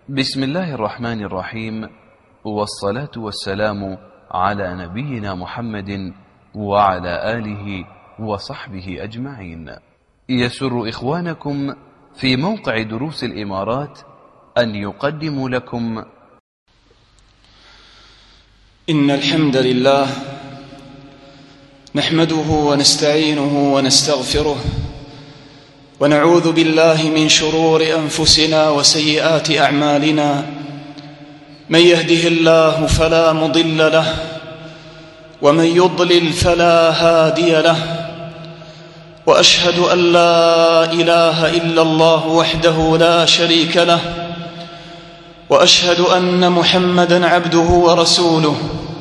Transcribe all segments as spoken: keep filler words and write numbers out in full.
بسم الله الرحمن الرحيم، والصلاة والسلام على نبينا محمد وعلى آله وصحبه أجمعين. يسر إخوانكم في موقع دروس الإمارات أن يقدموا لكم إن الحمد لله نحمده ونستعينه ونستغفره ونعوذ بالله من شرور أنفسنا وسيئات أعمالنا. من يهده الله فلا مضل له ومن يضلل فلا هادي له، وأشهد أن لا إله إلا الله وحده لا شريك له، وأشهد أن محمدًا عبده ورسوله.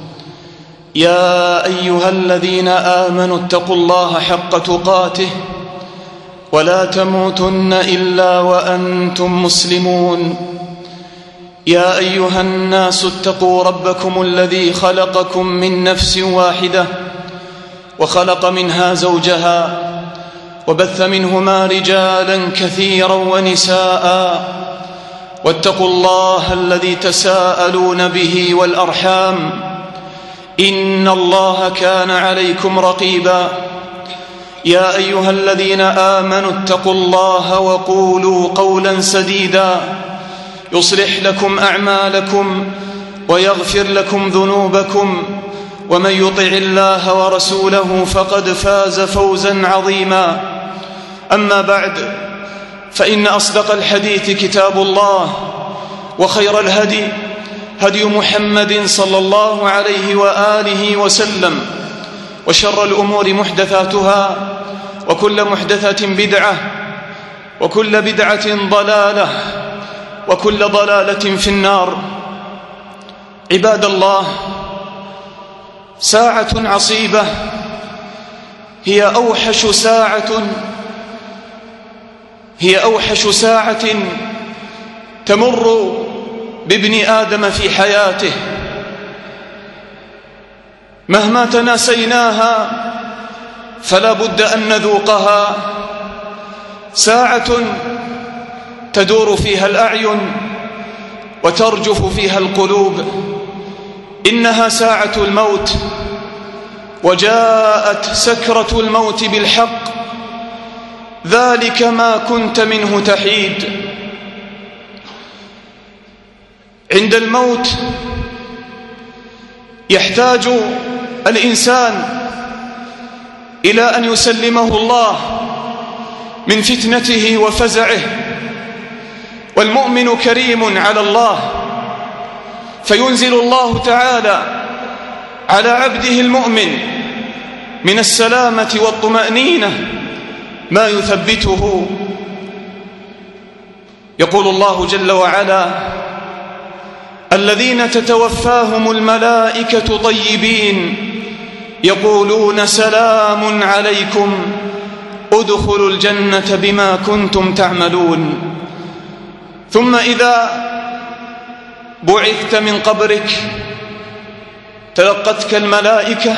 يا أيها الذين آمنوا اتقوا الله حق تقاته ولا تموتن إلا وأنتم مسلمون. يا أيها الناس اتقوا ربكم الذي خلقكم من نفس واحدة وخلق منها زوجها وبث منهما رجالا كثيرا ونساء، واتقوا الله الذي تساءلون به والأرحام، إن الله كان عليكم رقيبا. يا أيها الذين آمنوا اتقوا الله وقولوا قولا سديدا يصلح لكم أعمالكم ويغفر لكم ذنوبكم، ومن يطع الله ورسوله فقد فاز فوزا عظيما. أما بعد، فإن أصدق الحديث كتاب الله، وخير الهدي هدي محمد صلى الله عليه وآله وسلم، وشر الأمور محدثاتها، وكل محدثة بدعة، وكل بدعة ضلالة، وكل ضلالة في النار. عباد الله، ساعة عصيبة هي أوحش ساعة هي أوحش ساعة تمر بابن آدم في حياته. مهما تناسيناها فلا بد أن نذوقها. ساعة تدور فيها الأعين وترجف فيها القلوب. إنها ساعة الموت، وجاءت سكرة الموت بالحق، ذلك ما كنت منه تحيد. عند الموت يحتاج الإنسان إلى أن يسلمه الله من فتنته وفزعه. والمؤمن كريم على الله، فينزل الله تعالى على عبده المؤمن من السلامة والطمأنينة ما يثبته. يقول الله جل وعلا: الذين تتوفاهم الملائكة طيبين يقولون سلام عليكم ادخلوا الجنة بما كنتم تعملون. ثم إذا بعثت من قبرك تلقتك الملائكة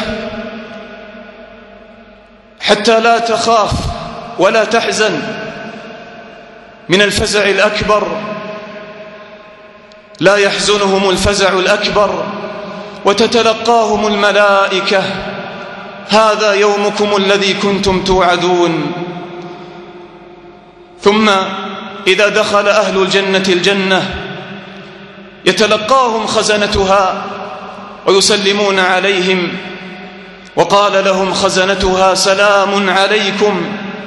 حتى لا تخاف ولا تحزن من الفزع الأكبر. لا يحزنهم الفزع الأكبر، وتتلقاهم الملائكة: هذا يومكم الذي كنتم توعدون. ثم إذا دخل أهل الجنة الجنة يتلقاهم خزنتها ويسلمون عليهم، وقال لهم خزنتها: سلام عليكم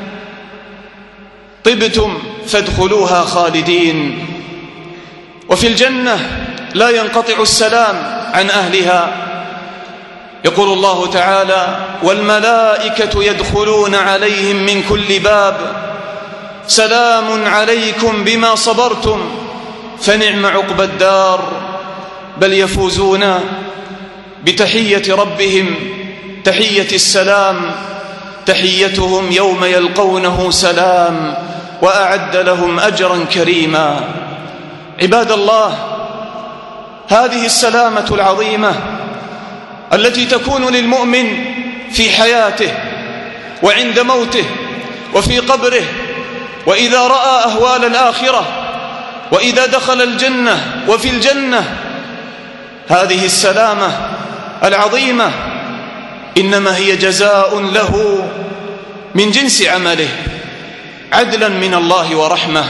طبتم فادخلوها خالدين. وفي الجنة لا ينقطع السلام عن أهلها. يقول الله تعالى: والملائكة يدخلون عليهم من كل باب سلام عليكم بما صبرتم فنعم عقبى الدار. بل يفوزون بتحية ربهم تحية السلام، تحيتهم يوم يلقونه سلام، وأعد لهم أجرا كريما. عباد الله، هذه السلامة العظيمة التي تكون للمؤمن في حياته وعند موته وفي قبره، وإذا رأى أهوال الآخرة وإذا دخل الجنة وفي الجنة. هذه السلامة العظيمة إنما هي جزاء له من جنس عمله، عدلا من الله ورحمة.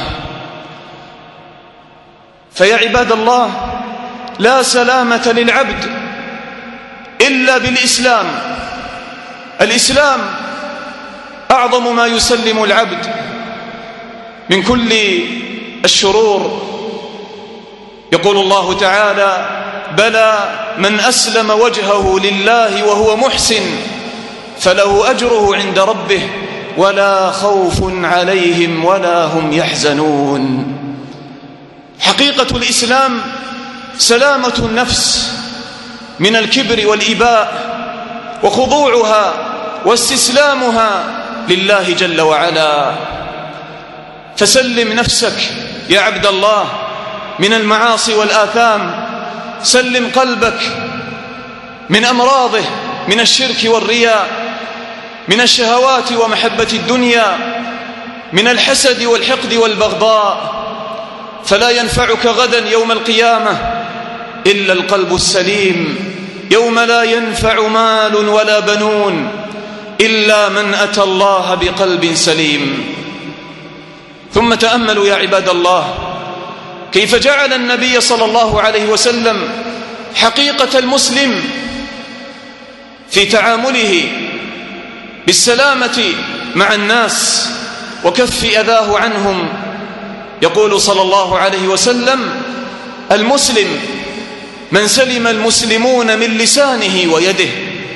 فيا عباد الله، لا سلامة للعبد إلا بالإسلام. الإسلام أعظم ما يسلم العبد من كل الشرور. يقول الله تعالى: بلى من أسلم وجهه لله وهو محسن فله أجره عند ربه ولا خوف عليهم ولا هم يحزنون. حقيقة الإسلام سلامة النفس من الكبر والإباء، وخضوعها واستسلامها لله جل وعلا. فسلم نفسك يا عبد الله من المعاصي والآثام، سلم قلبك من أمراضه، من الشرك والرياء، من الشهوات ومحبة الدنيا، من الحسد والحقد والبغضاء. فلا ينفعك غدا يوم القيامة إلا القلب السليم، يوم لا ينفع مال ولا بنون إلا من أتى الله بقلب سليم. ثم تأملوا يا عباد الله كيف جعل النبي صلى الله عليه وسلم حقيقة المسلم في تعامله بالسلامة مع الناس وكف أذاه عنهم. يقول صلى الله عليه وسلم: المسلم من سلم المسلمون من لسانه ويده.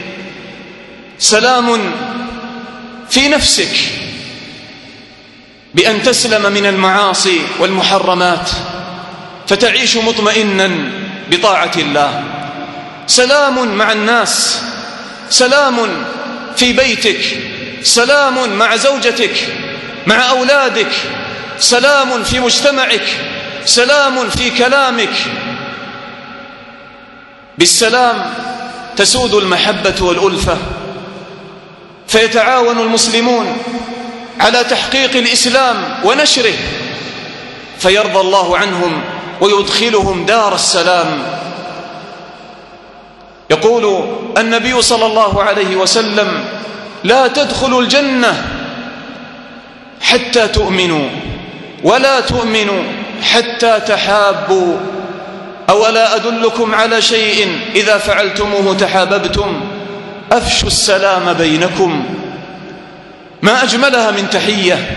سلام في نفسك بأن تسلم من المعاصي والمحرمات فتعيش مطمئنا بطاعة الله. سلام مع الناس، سلام في بيتك، سلام مع زوجتك، مع أولادك، سلام في مجتمعك، سلام في كلامك. بالسلام تسود المحبة والألفة، فيتعاون المسلمون على تحقيق الإسلام ونشره، فيرضى الله عنهم ويدخلهم دار السلام. يقول النبي صلى الله عليه وسلم: لا تدخلوا الجنة حتى تؤمنوا ولا تؤمنوا حتى تحابوا، أولا أدلكم على شيء إذا فعلتموه تحاببتم، أفشوا السلام بينكم. ما أجملها من تحية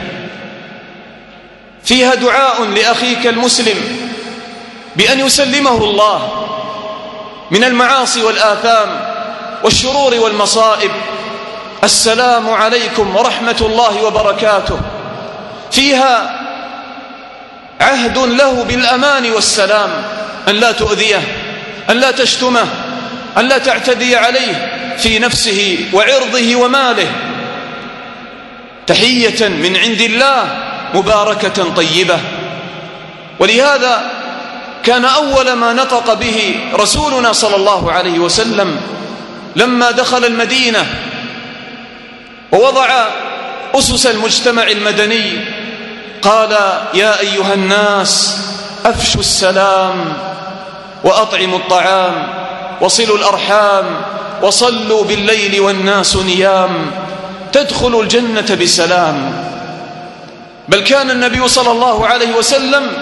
فيها دعاء لأخيك المسلم بأن يسلمه الله من المعاصي والآثام والشرور والمصائب. السلام عليكم ورحمة الله وبركاته. فيها عهد له بالأمان والسلام، أن لا تؤذيه، أن لا تشتمه، أن لا تعتدي عليه في نفسه وعرضه وماله. تحية من عند الله مباركة طيبة. ولهذا كان أول ما نطق به رسولنا صلى الله عليه وسلم لما دخل المدينة ووضع أسس المجتمع المدني قال: يا أيها الناس أفشوا السلام وأطعموا الطعام وصلوا الأرحام وصلوا بالليل والناس نيام تدخلوا الجنة بسلام. بل كان النبي صلى الله عليه وسلم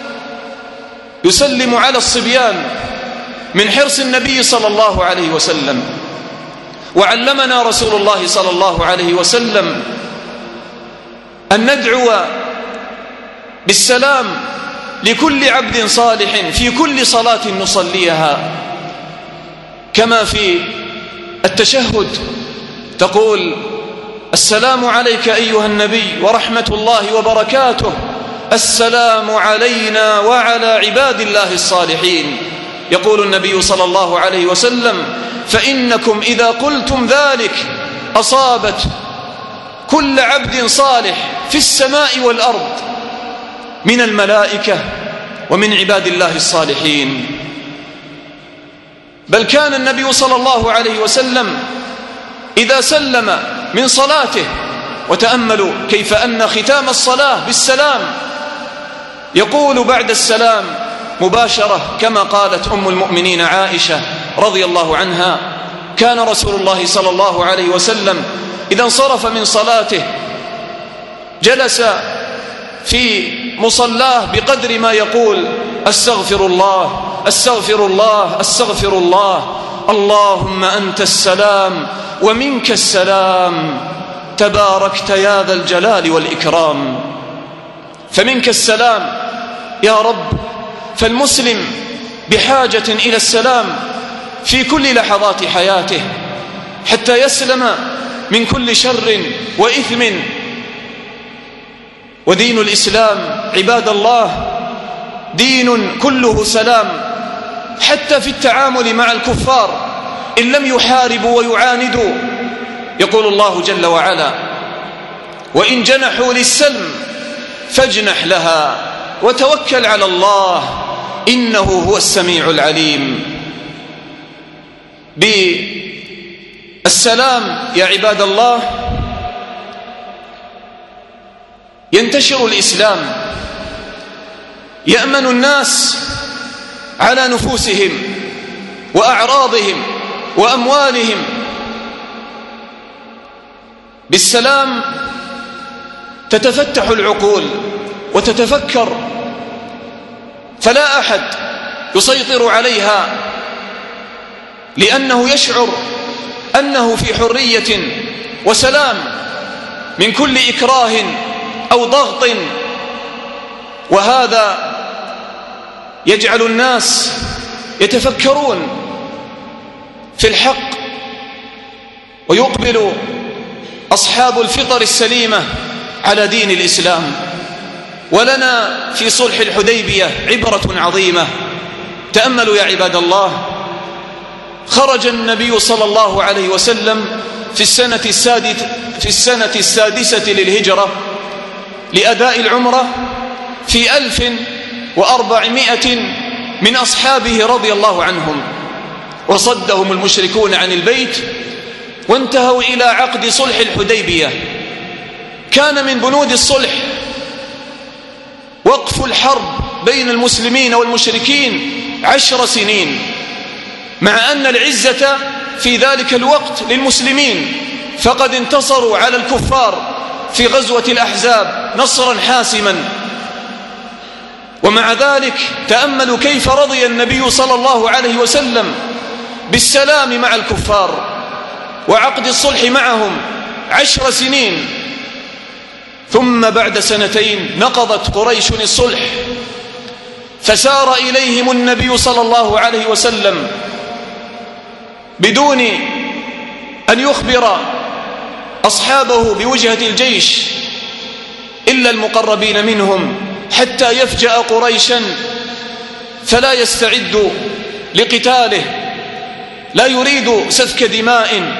يسلم على الصبيان من حرص النبي صلى الله عليه وسلم. وعلمنا رسول الله صلى الله عليه وسلم أن ندعو بالسلام لكل عبد صالح في كل صلاة نصليها، كما في التشهد تقول: السلام عليك أيها النبي ورحمة الله وبركاته، السلام علينا وعلى عباد الله الصالحين. يقول النبي صلى الله عليه وسلم: فإنكم إذا قلتم ذلك أصابت كل عبد صالح في السماء والأرض من الملائكة ومن عباد الله الصالحين. بل كان النبي صلى الله عليه وسلم إذا سلم من صلاته، وتأملوا كيف أن ختام الصلاة بالسلام، يقول بعد السلام مباشرة كما قالت أم المؤمنين عائشة رضي الله عنها: كان رسول الله صلى الله عليه وسلم إذا انصرف من صلاته جلس في مصلاه بقدر ما يقول: أستغفر الله أستغفر الله أستغفر الله، اللهم أنت السلام ومنك السلام، تباركت يا ذا الجلال والإكرام. فمنك السلام يا رب، فالمسلم بحاجة إلى السلام في كل لحظات حياته حتى يسلم من كل شر وإثم. ودين الإسلام عباد الله دين كله سلام، حتى في التعامل مع الكفار إن لم يحاربوا ويعاندوا. يقول الله جل وعلا: وإن جنحوا للسلم فاجنح لها وتوكل على الله إنه هو السميع العليم. بالسلام يا عباد الله ينتشر الإسلام، يأمن الناس على نفوسهم وأعراضهم وأموالهم. بالسلام تتفتح العقول وتتفكر، فلا أحد يسيطر عليها، لأنه يشعر أنه في حرية وسلام من كل إكراه أو ضغط. وهذا يجعل الناس يتفكرون في الحق، ويقبل أصحاب الفطر السليمة على دين الإسلام. ولنا في صلح الحديبية عبرة عظيمة. تأملوا يا عباد الله، خرج النبي صلى الله عليه وسلم في السنة السادسة, في السنة السادسة للهجرة لأداء العمرة في ألف وأربعمائة من أصحابه رضي الله عنهم، وصدهم المشركون عن البيت، وانتهوا إلى عقد صلح الحديبية. كان من بنود الصلح وقف الحرب بين المسلمين والمشركين عشر سنين، مع أن العزة في ذلك الوقت للمسلمين، فقد انتصروا على الكفار في غزوة الأحزاب نصرا حاسما. ومع ذلك تأملوا كيف رضي النبي صلى الله عليه وسلم بالسلام مع الكفار وعقد الصلح معهم عشر سنين. ثم بعد سنتين نقضت قريش الصلح، فسار إليهم النبي صلى الله عليه وسلم بدون أن يخبر أصحابه بوجهة الجيش إلا المقربين منهم، حتى يفجأ قريشا فلا يستعد لقتاله، لا يريد سفك دماء.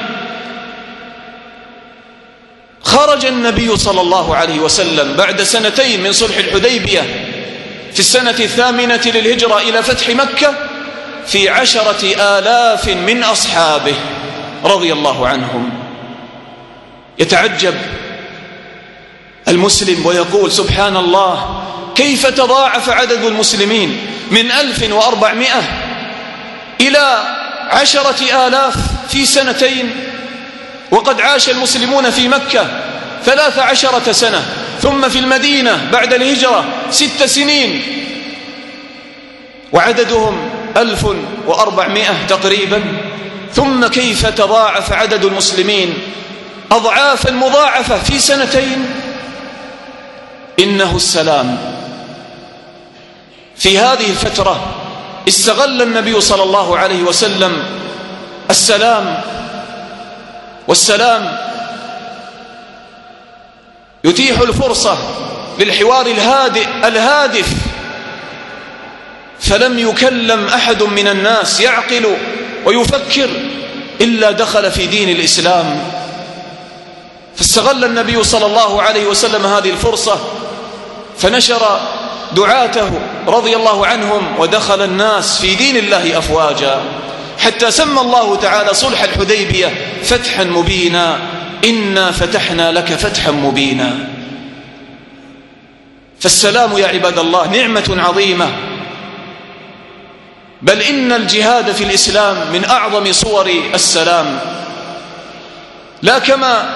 خرج النبي صلى الله عليه وسلم بعد سنتين من صلح الحديبية في السنة الثامنة للهجرة إلى فتح مكة في عشرة آلاف من أصحابه رضي الله عنهم. يتعجب المسلم ويقول: سبحان الله، كيف تضاعف عدد المسلمين من ألف وأربعمائة إلى عشرة آلاف في سنتين، وقد عاش المسلمون في مكة ثلاث عشرة سنة، ثم في المدينة بعد الهجرة ست سنين، وعددهم ألف وأربعمائة تقريبا. ثم كيف تضاعف عدد المسلمين أضعافا مضاعفة في سنتين؟ إنه السلام. في هذه الفترة استغل النبي صلى الله عليه وسلم السلام، والسلام يتيح الفرصة للحوار الهادئ الهادف، فلم يكلم أحد من الناس يعقل ويفكر إلا دخل في دين الإسلام. فاستغل النبي صلى الله عليه وسلم هذه الفرصة فنشر دعاته رضي الله عنهم، ودخل الناس في دين الله أفواجا، حتى سمى الله تعالى صلح الحديبية فتحا مبينا: إنا فتحنا لك فتحا مبينا. فالسلام يا عباد الله نعمة عظيمة، بل إن الجهاد في الإسلام من أعظم صور السلام، لا كما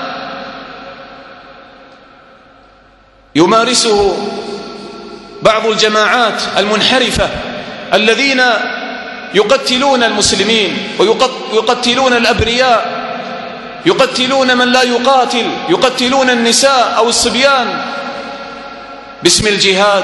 يمارسه بعض الجماعات المنحرفة الذين يقتلون المسلمين ويقتلون الأبرياء، يقتلون من لا يقاتل، يقتلون النساء أو الصبيان باسم الجهاد.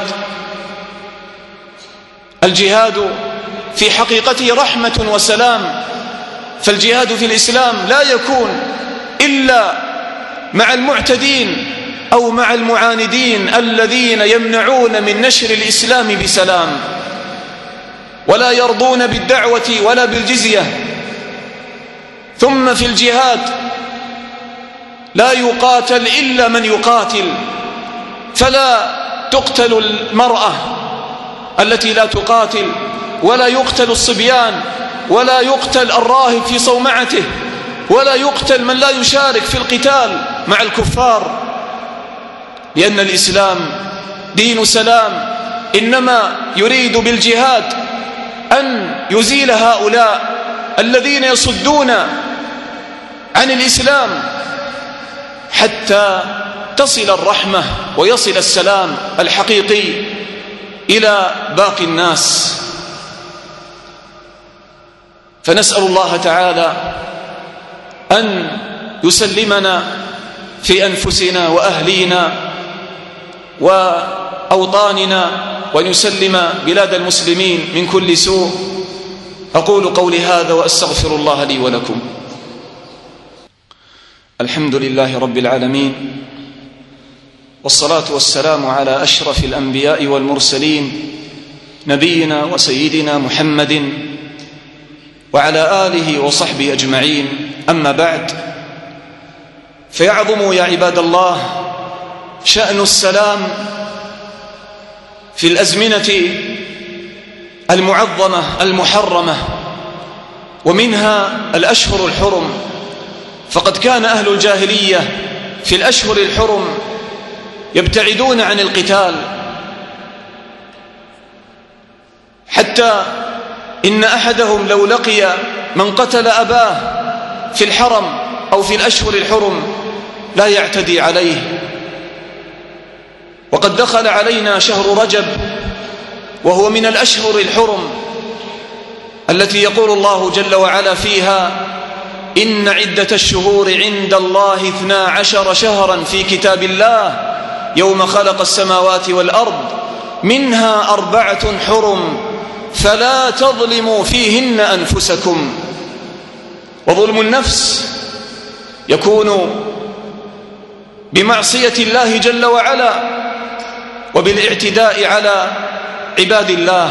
الجهاد في حقيقته رحمة وسلام، فالجهاد في الإسلام لا يكون إلا مع المعتدين أو مع المعاندين الذين يمنعون من نشر الإسلام بسلام، ولا يرضون بالدعوة ولا بالجزية. ثم في الجهاد لا يقاتل إلا من يقاتل، فلا تقتل المرأة التي لا تقاتل، ولا يقتل الصبيان، ولا يقتل الراهب في صومعته، ولا يقتل من لا يشارك في القتال مع الكفار، لأن الإسلام دين سلام، إنما يريد بالجهاد أن يزيل هؤلاء الذين يصدون عن الإسلام حتى تصل الرحمة ويصل السلام الحقيقي إلى باقي الناس. فنسأل الله تعالى أن يسلمنا في أنفسنا وأهلينا وأوطاننا، وأن يسلم بلاد المسلمين من كل سوء. أقول قولي هذا وأستغفر الله لي ولكم. الحمد لله رب العالمين، والصلاة والسلام على أشرف الأنبياء والمرسلين، نبينا وسيدنا محمد وعلى آله وصحبه أجمعين. أما بعد، فيعظم يا عباد الله شأن السلام في الأزمنة المعظمة المحرمة، ومنها الأشهر الحرم. فقد كان أهل الجاهلية في الأشهر الحرم يبتعدون عن القتال، حتى إن أحدهم لو لقي من قتل أباه في الحرم أو في الأشهر الحرم لا يعتدي عليه. وقد دخل علينا شهر رجب، وهو من الأشهر الحرم التي يقول الله جل وعلا فيها: إن عدة الشهور عند الله اثنا عشر شهرا في كتاب الله يوم خلق السماوات والأرض منها أربعة حرم فلا تظلموا فيهن أنفسكم. وظلم النفس يكون بمعصية الله جل وعلا وبالاعتداء على عباد الله.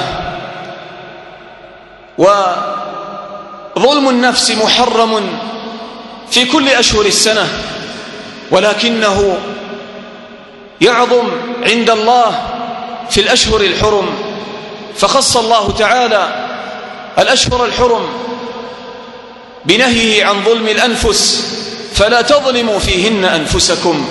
وظلم النفس محرم في كل أشهر السنة، ولكنه يعظم عند الله في الأشهر الحرم، فخص الله تعالى الأشهر الحرم بنهيه عن ظلم الأنفس، فلا تظلموا فيهن أنفسكم.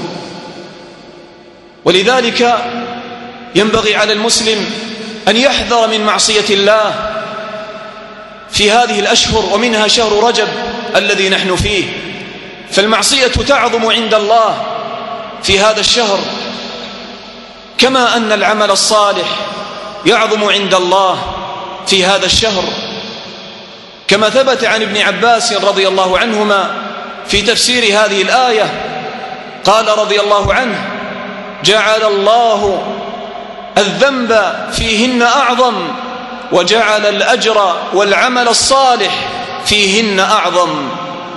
ولذلك ينبغي على المسلم أن يحذر من معصية الله في هذه الأشهر، ومنها شهر رجب الذي نحن فيه. فالمعصية تعظم عند الله في هذا الشهر، كما أن العمل الصالح يعظم عند الله في هذا الشهر، كما ثبت عن ابن عباس رضي الله عنهما في تفسير هذه الآية قال رضي الله عنه: جعل الله الذنب فيهن أعظم، وجعل الأجر والعمل الصالح فيهن أعظم.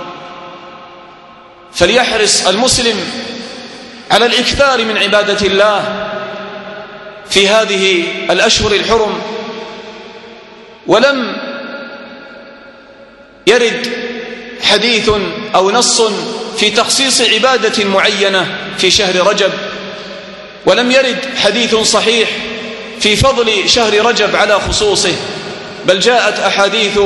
فليحرص المسلم على الإكثار من عبادة الله في هذه الأشهر الحرم. ولم يرد حديث أو نص في تخصيص عبادة معينة في شهر رجب، ولم يرد حديث صحيح في فضل شهر رجب على خصوصه، بل جاءت أحاديث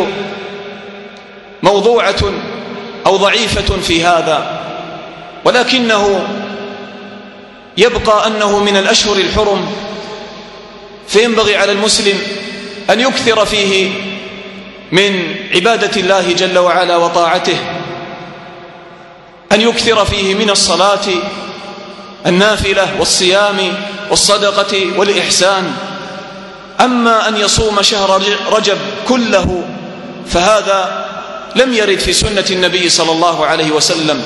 موضوعة أو ضعيفة في هذا. ولكنه يبقى أنه من الأشهر الحرم فينبغي على المسلم أن يكثر فيه من عبادة الله جل وعلا وطاعته، أن يكثر فيه من الصلاة النافلة والصيام والصدقة والإحسان. أما أن يصوم شهر رجب كله فهذا لم يرد في سنة النبي صلى الله عليه وسلم،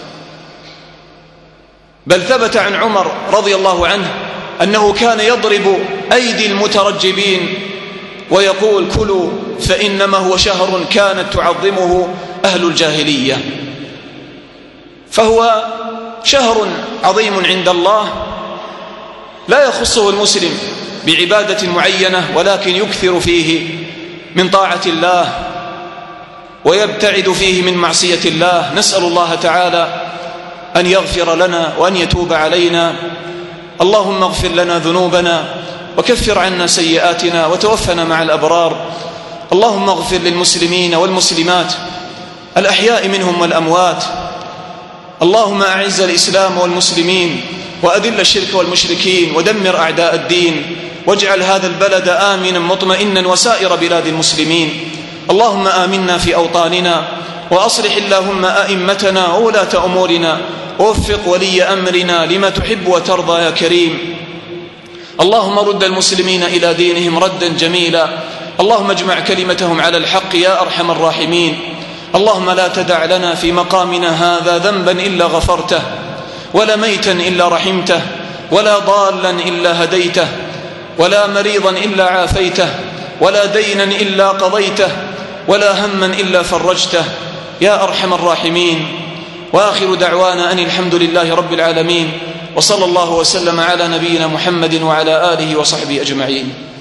بل ثبت عن عمر رضي الله عنه أنه كان يضرب أيدي المترجبين ويقول: كلوا فإنما هو شهر كانت تعظمه أهل الجاهلية. فهو شهر عظيم عند الله لا يخصه المسلم بعبادة معينة، ولكن يكثر فيه من طاعة الله ويبتعد فيه من معصية الله. نسأل الله تعالى أن يغفر لنا وأن يتوب علينا. اللهم اغفر لنا ذنوبنا وكفر عنا سيئاتنا وتوفنا مع الأبرار. اللهم اغفر للمسلمين والمسلمات الأحياء منهم والأموات. اللهم أعز الإسلام والمسلمين وأذل الشرك والمشركين ودمر أعداء الدين، واجعل هذا البلد آمنا مطمئنا وسائر بلاد المسلمين. اللهم آمنا في أوطاننا، وأصلح اللهم أئمتنا وولاة أمورنا، ووفق ولي أمرنا لما تحب وترضى يا كريم. اللهم رد المسلمين إلى دينهم ردا جميلا. اللهم اجمع كلمتهم على الحق يا أرحم الراحمين. اللهم لا تدع لنا في مقامنا هذا ذنبا إلا غفرته، ولا ميتا إلا رحمته، ولا ضالا إلا هديته، ولا مريضا إلا عافيته، ولا دينا إلا قضيته، ولا هما إلا فرجته يا أرحم الراحمين. وآخر دعوانا أن الحمد لله رب العالمين، وصلى الله وسلم على نبينا محمد وعلى آله وصحبه أجمعين.